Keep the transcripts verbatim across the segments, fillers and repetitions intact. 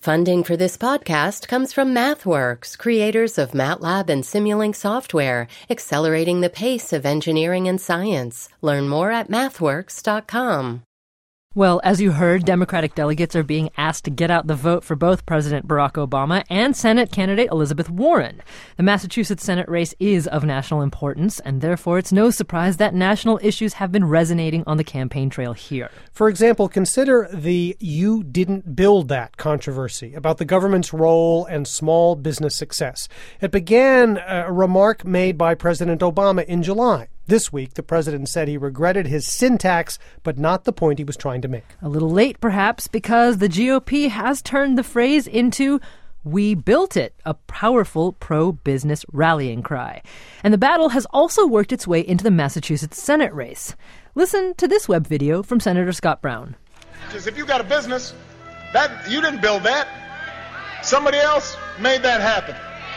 Funding for this podcast comes from MathWorks, creators of MATLAB and Simulink software, accelerating the pace of engineering and science. Learn more at mathworks dot com. Well, as you heard, Democratic delegates are being asked to get out the vote for both President Barack Obama and Senate candidate Elizabeth Warren. The Massachusetts Senate race is of national importance, and therefore it's no surprise that national issues have been resonating on the campaign trail here. For example, consider the "you didn't build that" controversy about the government's role and small business success. It began a remark made by President Obama in July. This week, the president said he regretted his syntax, but not the point he was trying to make. A little late, perhaps, because the G O P has turned the phrase into "we built it," a powerful pro-business rallying cry. And the battle has also worked its way into the Massachusetts Senate race. Listen to this web video from Senator Scott Brown. Because if you got a business, that you didn't build that. Somebody else made that happen.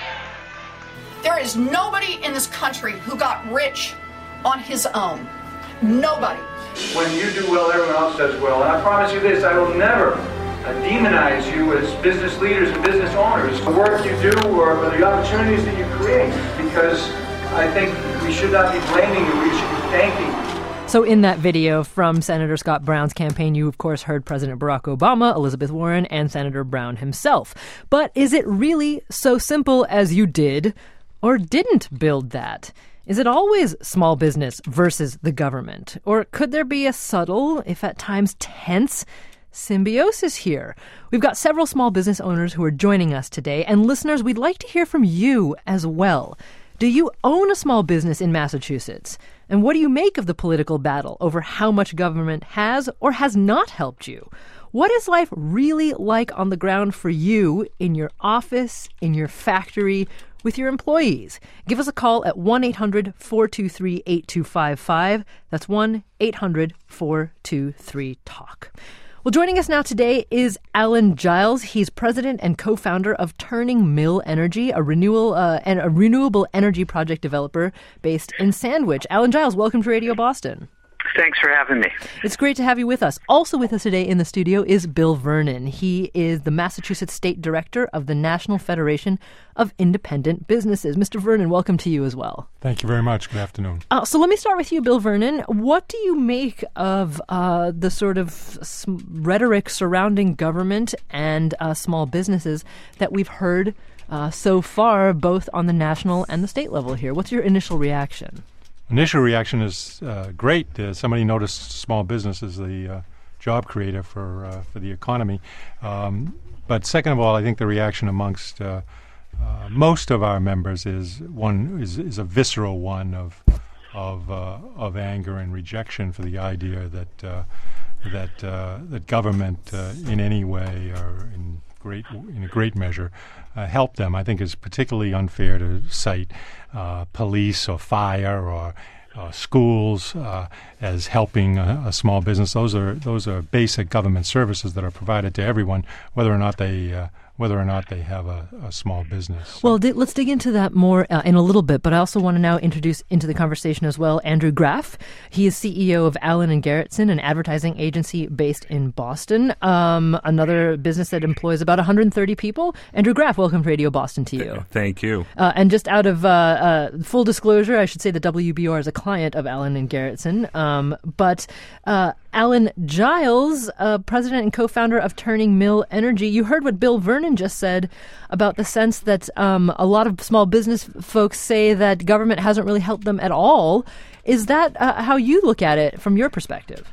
There is nobody in this country who got rich on his own. Nobody. When you do well, everyone else does well. And I promise you this, I will never uh, demonize you as business leaders and business owners. The work you do or the opportunities that you create, because I think we should not be blaming you, we should be thanking you. So in that video from Senator Scott Brown's campaign, you, of course, heard President Barack Obama, Elizabeth Warren, and Senator Brown himself. But is it really so simple as you did or didn't build that? Is it always small business versus the government? Or could there be a subtle, if at times tense, symbiosis here? We've got several small business owners who are joining us today. And listeners, we'd like to hear from you as well. Do you own a small business in Massachusetts? And what do you make of the political battle over how much government has or has not helped you? What is life really like on the ground for you in your office, in your factory, with your employees? Give us a call at one eight hundred four two three eight two five five. That's one eight hundred four two three talk. Well, joining us now today is Alan Giles. He's president and co-founder of Turning Mill Energy, a renewal uh, and a renewable energy project developer based in Sandwich. Alan Giles, welcome to Radio Boston. Thanks for having me. It's great to have you with us. Also with us today in the studio is Bill Vernon. He is the Massachusetts State Director of the National Federation of Independent Businesses. Mister Vernon, welcome to you as well. Thank you very much. Good afternoon. Uh, so let me start with you, Bill Vernon. What do you make of uh, the sort of sm- rhetoric surrounding government and uh, small businesses that we've heard uh, so far, both on the national and the state level here? What's your initial reaction? Initial reaction is uh, great. Uh, somebody noticed small business as the uh, job creator for uh, for the economy. Um, but second of all, I think the reaction amongst uh, uh, most of our members is one is, is a visceral one of of uh, of anger and rejection for the idea that uh, that uh, that government uh, in any way or in great in a great measure uh, help them. I think it's particularly unfair to cite uh, police or fire or uh, schools uh, as helping a, a small business. Those are those are basic government services that are provided to everyone, whether or not they uh, whether or not they have a, a small business. Well, d- let's dig into that more uh, in a little bit, but I also want to now introduce into the conversation as well Andrew Graff. He is C E O of Allen and Garretson, an advertising agency based in Boston, um, another business that employs about one hundred thirty people. Andrew Graff, welcome to Radio Boston to you. Thank you. Uh, and just out of uh, uh, full disclosure, I should say that W B R is a client of Allen and Garretson, um, but uh, Alan Giles, uh, president and co-founder of Turning Mill Energy. You heard what Bill Vernon just said about the sense that um, a lot of small business folks say that government hasn't really helped them at all. Is that uh, how you look at it from your perspective?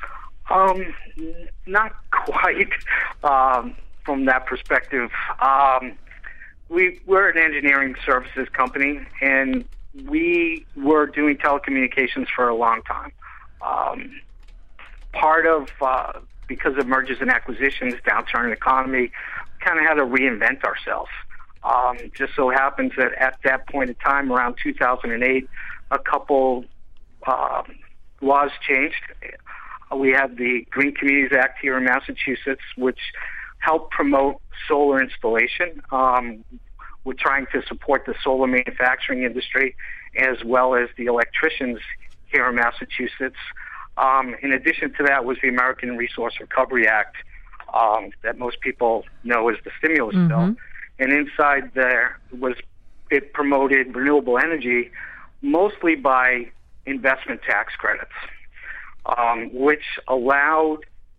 Um, not quite um, from that perspective. Um, we, we're an engineering services company, and we were doing telecommunications for a long time. Um, part of, uh, because of mergers and acquisitions, downturn in the economy, kind of had to reinvent ourselves. Um, just so happens that at that point in time, around two thousand eight, a couple uh, laws changed. We had the Green Communities Act here in Massachusetts, which helped promote solar installation. Um, we're trying to support the solar manufacturing industry as well as the electricians here in Massachusetts. Um, in addition to that was the American Resource Recovery Act, um, that most people know as the stimulus Mm-hmm. bill. And inside there was, it promoted renewable energy mostly by investment tax credits, um, which allowed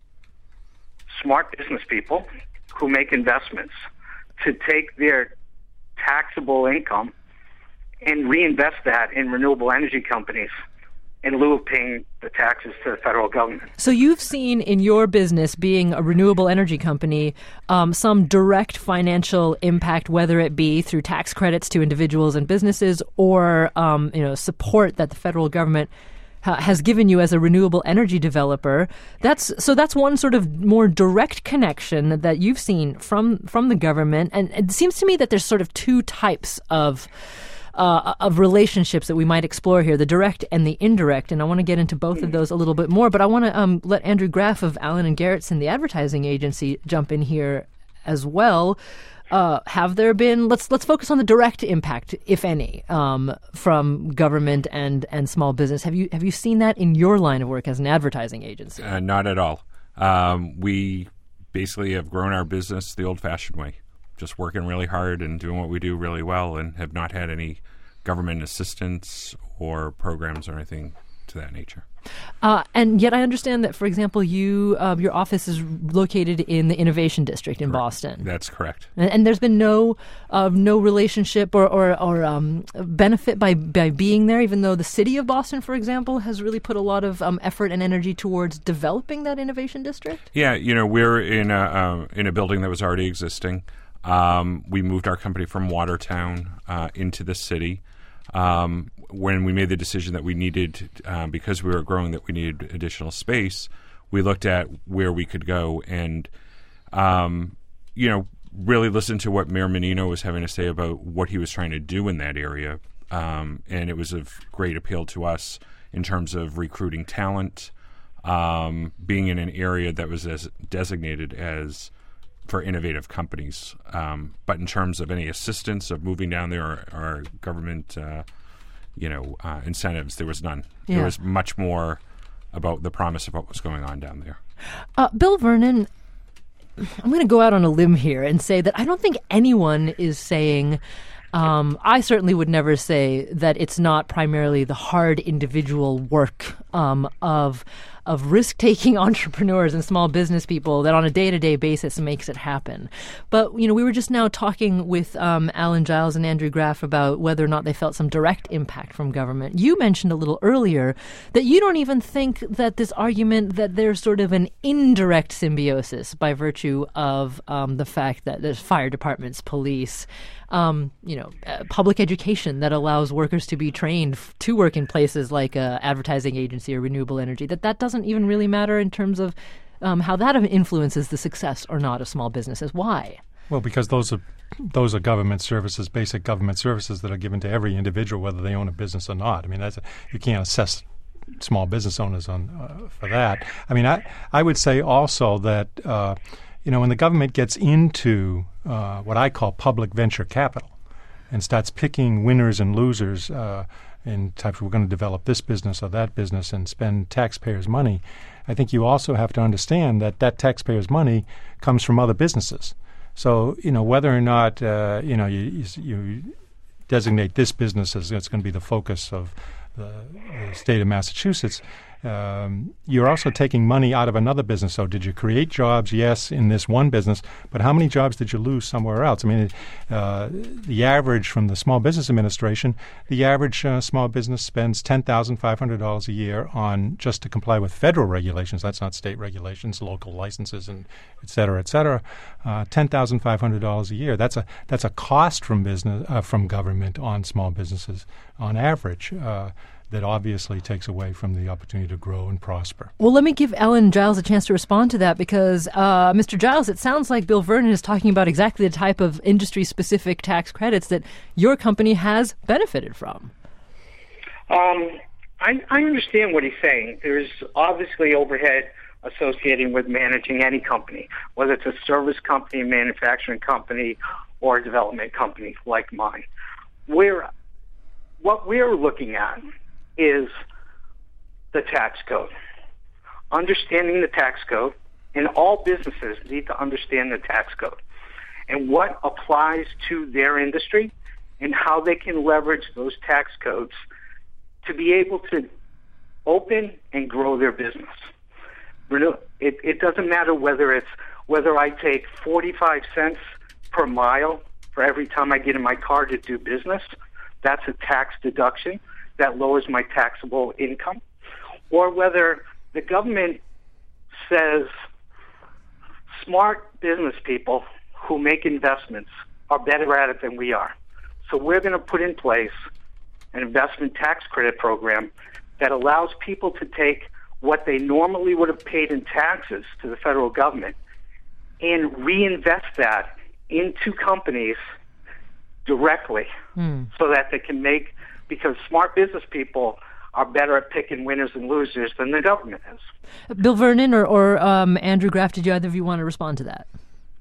smart business people who make investments to take their taxable income and reinvest that in renewable energy companies in lieu of paying the taxes to the federal government. So you've seen in your business, being a renewable energy company, um, some direct financial impact, whether it be through tax credits to individuals and businesses, or um, you know, support that the federal government ha- has given you as a renewable energy developer. That's so. That's one sort of more direct connection that you've seen from from the government, and it seems to me that there's sort of two types of. Uh, of relationships that we might explore here, the direct and the indirect, and I want to get into both of those a little bit more, but I want to um, let Andrew Graff of Allen and Gerritsen, the advertising agency, jump in here as well. Uh, have there been, let's let's focus on the direct impact, if any, um, from government and, and small business. Have you have you seen that in your line of work as an advertising agency? Uh, not at all. Um, we basically have grown our business the old-fashioned way. Just working really hard and doing what we do really well, and have not had any government assistance or programs or anything to that nature. Uh, and yet I understand that, for example, you uh, your office is located in the Innovation District in Correct. Boston. That's correct. And, and there's been no uh, no relationship or, or, or um, benefit by, by being there, even though the city of Boston, for example, has really put a lot of um, effort and energy towards developing that Innovation District? Yeah, you know, we're in a, uh, in a building that was already existing. Um, we moved our company from Watertown uh, into the city. Um, when we made the decision that we needed, uh, because we were growing, that we needed additional space, we looked at where we could go and, um, you know, really listened to what Mayor Menino was having to say about what he was trying to do in that area. Um, and it was of great appeal to us in terms of recruiting talent, um, being in an area that was as designated as for innovative companies. Um, but in terms of any assistance of moving down there or, or government, uh, you know, uh, incentives, there was none. Yeah. There was much more about the promise of what was going on down there. Uh, Bill Vernon, I'm going to go out on a limb here and say that I don't think anyone is saying, um, I certainly would never say that it's not primarily the hard individual work um, of of risk-taking entrepreneurs and small business people that on a day-to-day basis makes it happen. But, you know, we were just now talking with um, Alan Giles and Andrew Graff about whether or not they felt some direct impact from government. You mentioned a little earlier that you don't even think that this argument that there's sort of an indirect symbiosis by virtue of um, the fact that there's fire departments, police, Um, you know, uh, public education that allows workers to be trained f- to work in places like a advertising agency or renewable energy, that that doesn't even really matter in terms of um, how that influences the success or not of small businesses. Why? Well, because those are those are government services, basic government services that are given to every individual, whether they own a business or not. I mean, that's a, you can't assess small business owners on uh, for that. I mean, I I would say also that uh, you know, when the government gets into uh, what I call public venture capital and starts picking winners and losers uh, in types, we're going to develop this business or that business and spend taxpayers' money, I think you also have to understand that that taxpayers' money comes from other businesses. So, you know, whether or not, uh, you know, you, you, you designate this business as it's going to be the focus of the, the state of Massachusetts, Um, you're also taking money out of another business. So did you create jobs? Yes, in this one business, but how many jobs did you lose somewhere else? I mean, uh, the average from the Small Business Administration, the average uh, small business spends ten thousand five hundred dollars a year on just to comply with federal regulations. That's not state regulations, local licenses, and et cetera, et cetera. Uh, ten thousand five hundred dollars a year. That's a that's a cost from business uh, from government on small businesses on average. Uh, that obviously takes away from the opportunity to grow and prosper. Well, let me give Alan Giles a chance to respond to that because, uh, Mister Giles, it sounds like Bill Vernon is talking about exactly the type of industry-specific tax credits that your company has benefited from. Um, I, I understand what he's saying. There's obviously overhead associated with managing any company, whether it's a service company, a manufacturing company, or a development company like mine. We're, what we're looking at is the tax code. Understanding the tax code And all businesses need to understand the tax code and what applies to their industry and how they can leverage those tax codes to be able to open and grow their business. It, it doesn't matter whether it's whether I take forty-five cents per mile for every time I get in my car to do business. That's a tax deduction that lowers my taxable income. Or whether the government says smart business people who make investments are better at it than we are. So we're going to put in place an investment tax credit program that allows people to take what they normally would have paid in taxes to the federal government and reinvest that into companies directly mm. so that they can make, because smart business people are better at picking winners and losers than the government is. Bill Vernon or, or um, Andrew Graff, did you either of you want to respond to that?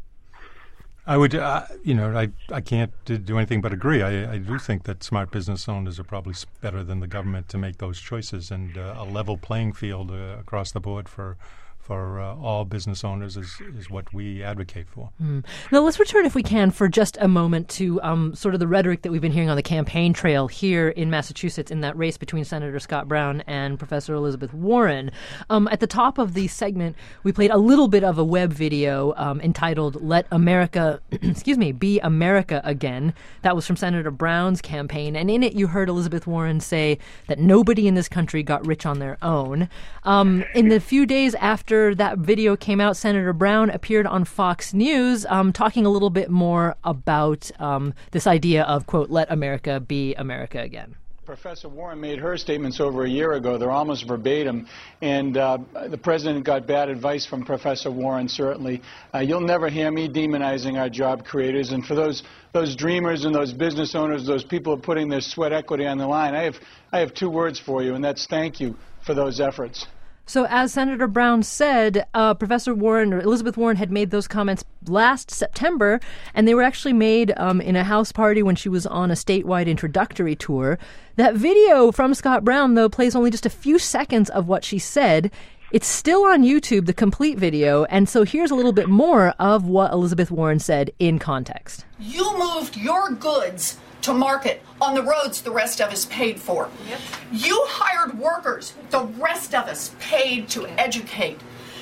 I would, uh, you know, I I can't do anything but agree. I, I do think that smart business owners are probably better than the government to make those choices, and uh, a level playing field uh, across the board for for uh, all business owners is, is what we advocate for. Mm. Now, let's return, if we can, for just a moment to um, sort of the rhetoric that we've been hearing on the campaign trail here in Massachusetts in that race between Senator Scott Brown and Professor Elizabeth Warren. Um, at the top of the segment, we played a little bit of a web video um, entitled "Let America, excuse me, Be America Again." That was from Senator Brown's campaign, and in it you heard Elizabeth Warren say that nobody in this country got rich on their own. Um, in the few days after that video came out, Senator Brown appeared on Fox News um, talking a little bit more about um, this idea of, quote, "let America be America again." Professor Warren made her statements over a year ago. They're almost verbatim. And uh, the president got bad advice from Professor Warren, certainly. Uh, you'll never hear me demonizing our job creators. And for those those dreamers and those business owners, those people who are putting their sweat equity on the line, I have, I have two words for you, and that's thank you for those efforts. So as Senator Brown said, uh, Professor Warren, or Elizabeth Warren, had made those comments last September, and they were actually made um, in a house party when she was on a statewide introductory tour. That video from Scott Brown, though, plays only just a few seconds of what she said. It's still on YouTube, the complete video, and so here's a little bit more of what Elizabeth Warren said in context. You moved your goods to market on the roads the rest of us paid for. Yep. You hired workers the rest of us paid to educate.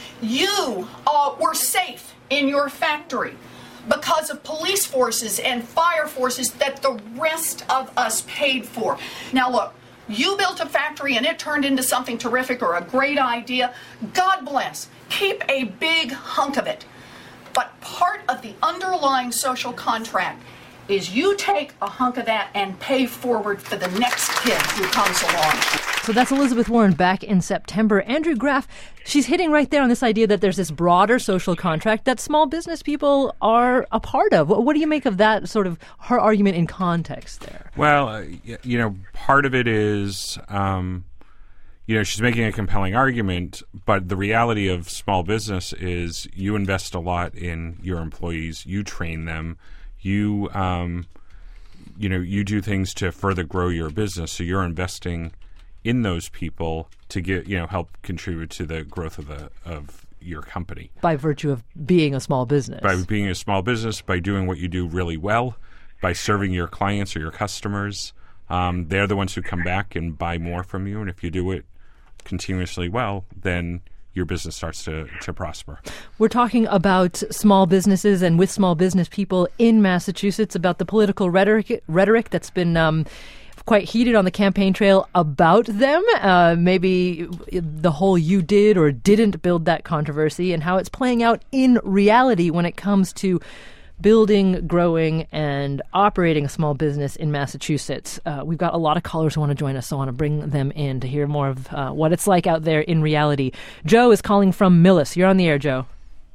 You uh, were safe in your factory because of police forces and fire forces that the rest of us paid for. Now look, you built a factory and it turned into something terrific or a great idea. God bless. Keep a big hunk of it. But part of the underlying social contract is you take a hunk of that and pay forward for the next kid who comes along. So that's Elizabeth Warren back in September. Andrew Graff, she's hitting right there on this idea that there's this broader social contract that small business people are a part of. What do you make of that sort of her argument in context there? Well, uh, you know, part of it is, um, you know, she's making a compelling argument, but the reality of small business is you invest a lot in your employees, you train them, you, um, you know, you do things to further grow your business. So you're investing in those people to get, you know, help contribute to the growth of the of your company. By virtue of being a small business. By being a small business, by doing what you do really well, by serving your clients or your customers. Um, they're the ones who come back and buy more from you. And if you do it continuously well, then your business starts to, to prosper. We're talking about small businesses and with small business people in Massachusetts, about the political rhetoric rhetoric that's been um, quite heated on the campaign trail about them. Uh, maybe the whole "you did or didn't build that" controversy, and how it's playing out in reality when it comes to building, growing, and operating a small business in Massachusetts. Uh, we've got a lot of callers who want to join us, so I want to bring them in to hear more of uh, what it's like out there in reality. Joe is calling from Millis. You're on the air, Joe.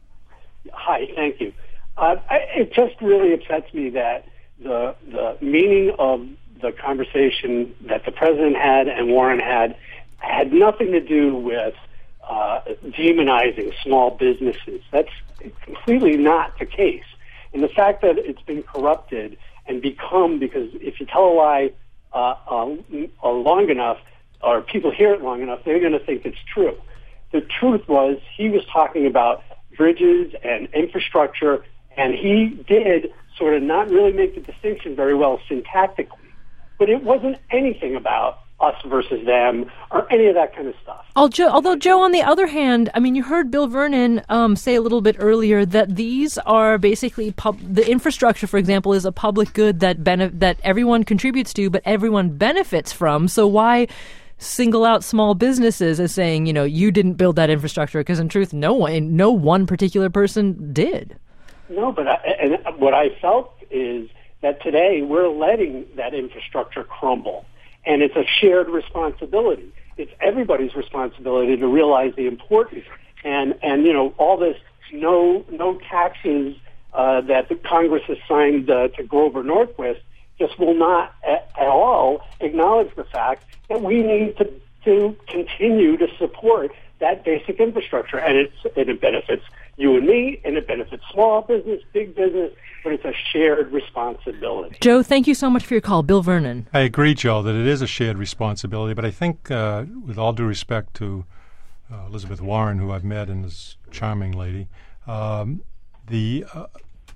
Hi, thank you. Uh, I, it just really upsets me that the the meaning of the conversation that the president had and Warren had had nothing to do with uh, demonizing small businesses. That's completely not the case. And the fact that it's been corrupted and become, because if you tell a lie uh, uh, uh, long enough, or people hear it long enough, they're going to think it's true. The truth was he was talking about bridges and infrastructure, and he did sort of not really make the distinction very well syntactically. But it wasn't anything about us versus them or any of that kind of stuff. Although, Joe, on the other hand, I mean, you heard Bill Vernon um, say a little bit earlier that these are basically pub- the infrastructure, for example, is a public good that bene- that everyone contributes to, but everyone benefits from. So why single out small businesses as saying, you know, you didn't build that infrastructure? Because in truth, no one, no one particular person did. No, but I, and what I felt is that today we're letting that infrastructure crumble. And it's a shared responsibility. It's everybody's responsibility to realize the importance. And, and you know, all this no no taxes uh, that the Congress has signed uh, to Grover Norquist just will not at, at all acknowledge the fact that we need to, to continue to support that basic infrastructure. And, it's, and it benefits you and me, and it benefits small business, big business, but it's a shared responsibility. Joe, thank you so much for your call. Bill Vernon. I agree, Joe, that it is a shared responsibility, but I think, uh, with all due respect to uh, Elizabeth Warren, who I've met and is a charming lady, um, the uh,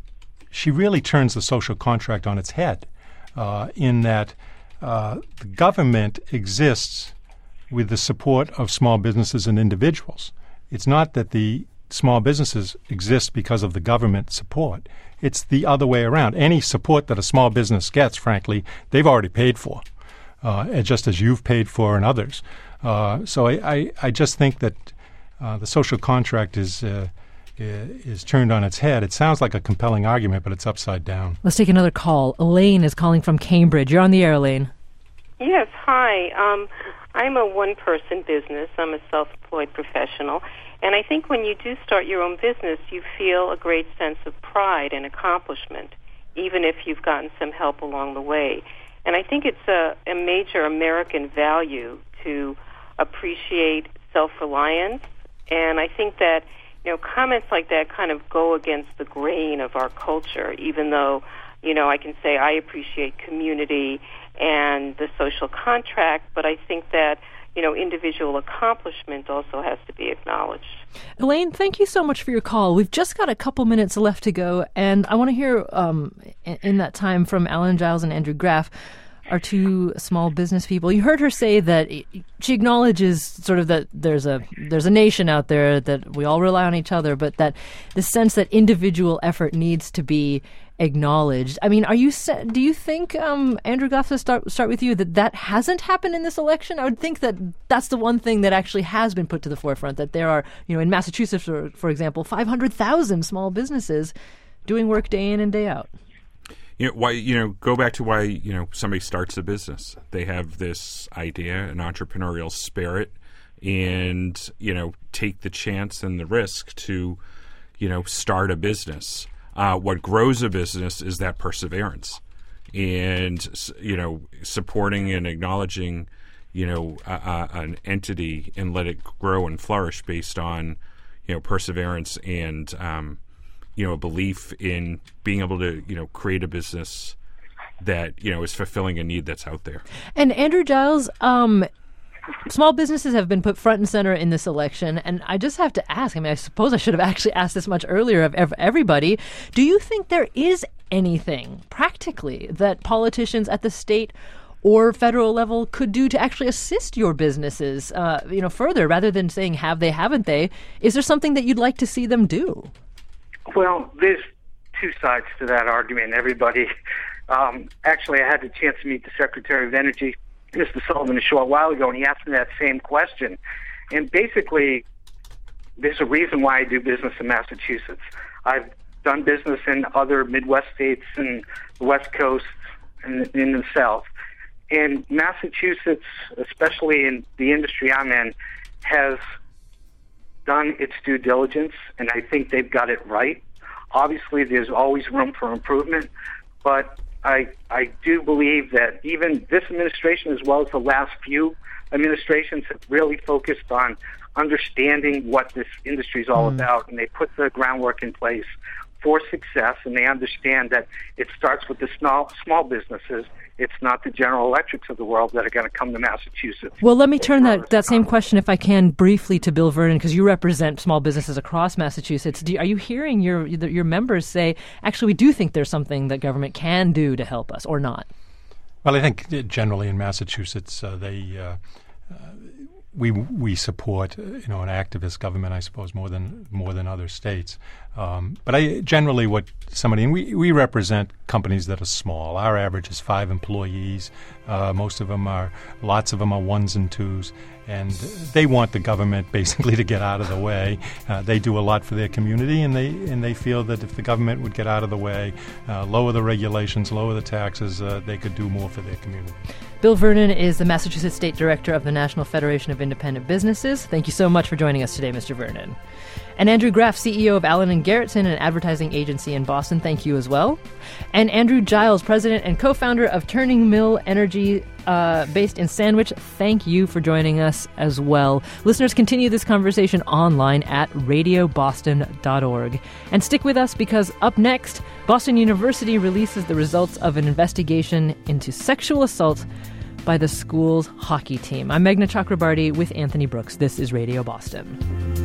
she really turns the social contract on its head uh, in that uh, the government exists with the support of small businesses and individuals. It's not that the small businesses exist because of the government support. It's the other way around. Any support that a small business gets, frankly, they've already paid for, uh, and just as you've paid for and others. Uh, so I, I, I just think that uh, the social contract is uh, is turned on its head. It sounds like a compelling argument, but it's upside down. Let's take another call. Elaine is calling from Cambridge. You're on the air, Elaine. Yes, hi. Um, I'm a one-person business. I'm a self-employed professional. And I think when you do start your own business, you feel a great sense of pride and accomplishment, even if you've gotten some help along the way. And I think it's a, a major American value to appreciate self-reliance. And I think that, you know, comments like that kind of go against the grain of our culture, even though, you know, I can say I appreciate community and the social contract, but I think that, you know, individual accomplishment also has to be acknowledged. Elaine, thank you so much for your call. We've just got a couple minutes left to go, and I want to hear um, in, in that time from Alan Giles and Andrew Graff, our two small business people. You heard her say that she acknowledges sort of that there's a there's a nation out there, that we all rely on each other, but that the sense that individual effort needs to be acknowledged. I mean, are you do you think, um, Andrew Graff, to start start with you, that that hasn't happened in this election? I would think that that's the one thing that actually has been put to the forefront, that there are, you know, in Massachusetts, for, for example, five hundred thousand small businesses doing work day in and day out. You know, why, you know, go back to why, you know, somebody starts a business. They have this idea, an entrepreneurial spirit, and, you know, take the chance and the risk to, you know, start a business. Uh, what grows a business is that perseverance and, you know, supporting and acknowledging, you know, a, a, an entity and let it grow and flourish based on, you know, perseverance and, um, you know, a belief in being able to, you know, create a business that, you know, is fulfilling a need that's out there. And Andrew Giles, um, small businesses have been put front and center in this election, and I just have to ask, I mean, I suppose I should have actually asked this much earlier of everybody, do you think there is anything practically that politicians at the state or federal level could do to actually assist your businesses, uh, you know, further, rather than saying have they, haven't they? Is there something that you'd like to see them do? Well, there's two sides to that argument. Everybody, um, actually, I had the chance to meet the Secretary of Energy, Mister Sullivan, a short while ago, and he asked me that same question. And basically, there's a reason why I do business in Massachusetts. I've done business in other Midwest states and the West Coast and in the South. And Massachusetts, especially in the industry I'm in, has done its due diligence, and I think they've got it right. Obviously, there's always room for improvement, but I I do believe that even this administration, as well as the last few administrations, have really focused on understanding what this industry is all mm. about, and they put the groundwork in place for success, and they understand that it starts with the small small businesses. It's not the General Electrics of the world that are going to come to Massachusetts. Well, let me turn that, that same question, if I can, briefly to Bill Vernon, because you represent small businesses across Massachusetts. Do you, are you hearing your your members say, actually, we do think there's something that government can do to help us, or not? Well, I think generally in Massachusetts, uh, they uh, uh, we we support you know an activist government, I suppose, more than more than other states. Um, but I generally what somebody and we, we represent companies that are small. Our average is five employees. Uh, most of them are lots of them are ones and twos, and they want the government basically to get out of the way. Uh, they do a lot for their community, and they and they feel that if the government would get out of the way, uh, lower the regulations, lower the taxes, uh, they could do more for their community. Bill Vernon is the Massachusetts State Director of the National Federation of Independent Businesses. Thank you so much for joining us today, Mister Vernon. And Andrew Graff, C E O of Allen and Gerritsen, an advertising agency in Boston. Thank you as well. And Andrew Giles, President and co-founder of Turning Mill Energy, uh, based in Sandwich. Thank you for joining us as well. Listeners, continue this conversation online at radio boston dot org. And stick with us, because up next, Boston University releases the results of an investigation into sexual assault by the school's hockey team. I'm Meghna Chakrabarty with Anthony Brooks. This is Radio Boston.